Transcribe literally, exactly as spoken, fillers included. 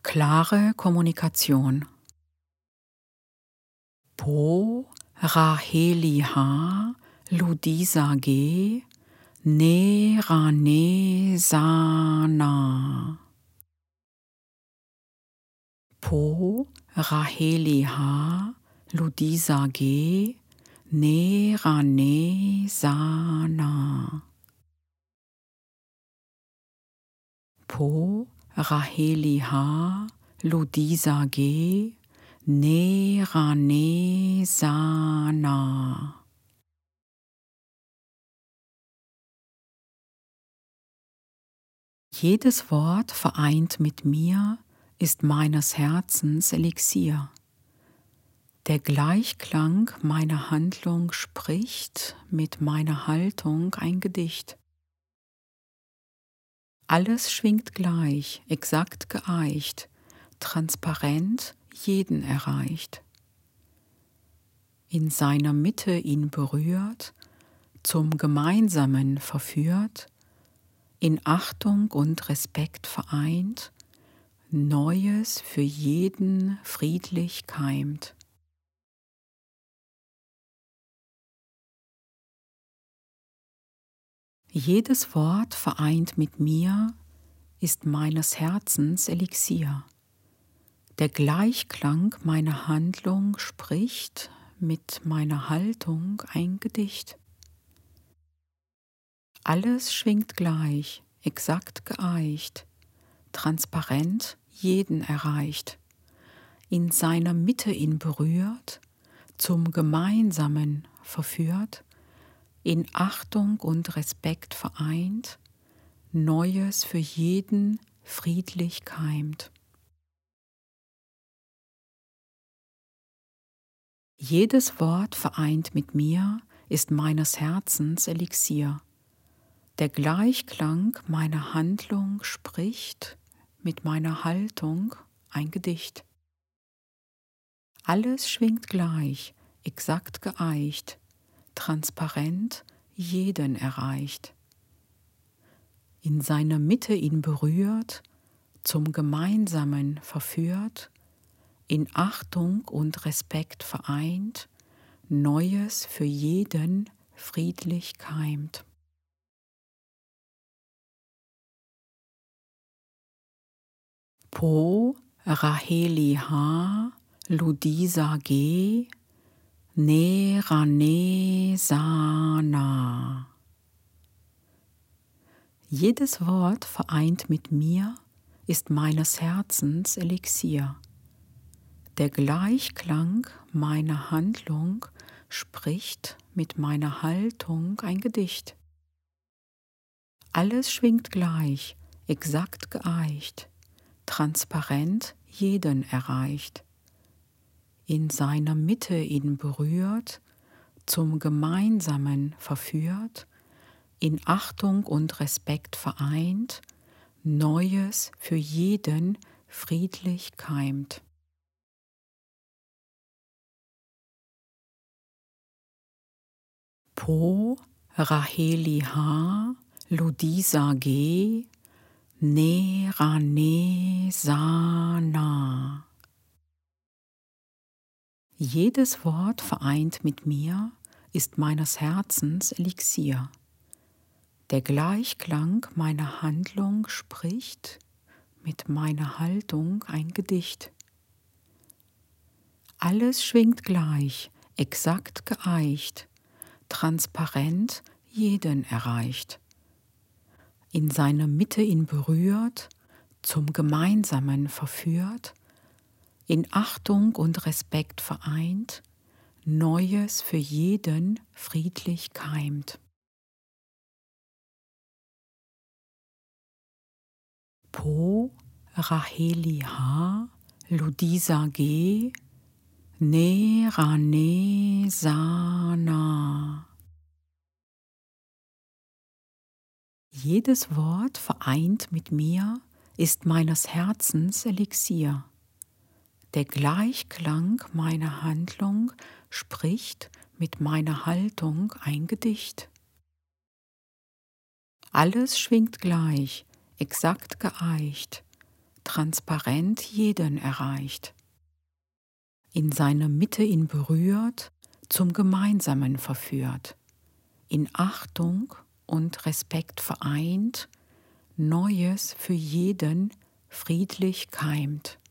Klare Kommunikation. Po raheliha ludisage ne rane sana. Po raheliha ludisage ne rane sana. Po raheliha ludisage ne rane sana. Jedes Wort vereint mit mir ist meines Herzens Elixier. Der Gleichklang meiner Handlung spricht mit meiner Haltung ein Gedicht. Alles schwingt gleich, exakt geeicht, transparent jeden erreicht. In seiner Mitte ihn berührt, zum Gemeinsamen verführt, in Achtung und Respekt vereint, Neues für jeden friedlich keimt. Jedes Wort vereint mit mir ist meines Herzens Elixier. Der Gleichklang meiner Handlung spricht mit meiner Haltung ein Gedicht. Alles schwingt gleich, exakt geeicht, transparent jeden erreicht, in seiner Mitte ihn berührt, zum Gemeinsamen verführt, in Achtung und Respekt vereint, Neues für jeden friedlich keimt. Jedes Wort vereint mit mir ist meines Herzens Elixier. Der Gleichklang meiner Handlung spricht mit meiner Haltung ein Gedicht. Alles schwingt gleich, exakt geeicht, transparent jeden erreicht. In seiner Mitte ihn berührt, zum Gemeinsamen verführt, in Achtung und Respekt vereint, Neues für jeden friedlich keimt. Po raheliha ludisage ne rane sana. Jedes Wort vereint mit mir ist meines Herzens Elixier. Der Gleichklang meiner Handlung spricht mit meiner Haltung ein Gedicht. Alles schwingt gleich, exakt geeicht, transparent jeden erreicht. In seiner Mitte ihn berührt, zum Gemeinsamen verführt, in Achtung und Respekt vereint, Neues für jeden friedlich keimt. Po raheliha ludisage ne rane sana. Jedes Wort vereint mit mir ist meines Herzens Elixier. Der Gleichklang meiner Handlung spricht mit meiner Haltung ein Gedicht. Alles schwingt gleich, exakt geeicht, transparent jeden erreicht. In seiner Mitte ihn berührt, zum Gemeinsamen verführt, in Achtung und Respekt vereint, Neues für jeden friedlich keimt. Po raheliha ludisage ne rane sana. Jedes Wort vereint mit mir ist meines Herzens Elixier. Der Gleichklang meiner Handlung spricht mit meiner Haltung ein Gedicht. Alles schwingt gleich, exakt geeicht, transparent jeden erreicht, in seiner Mitte ihn berührt, zum Gemeinsamen verführt, in Achtung und Respekt vereint, Neues für jeden friedlich keimt.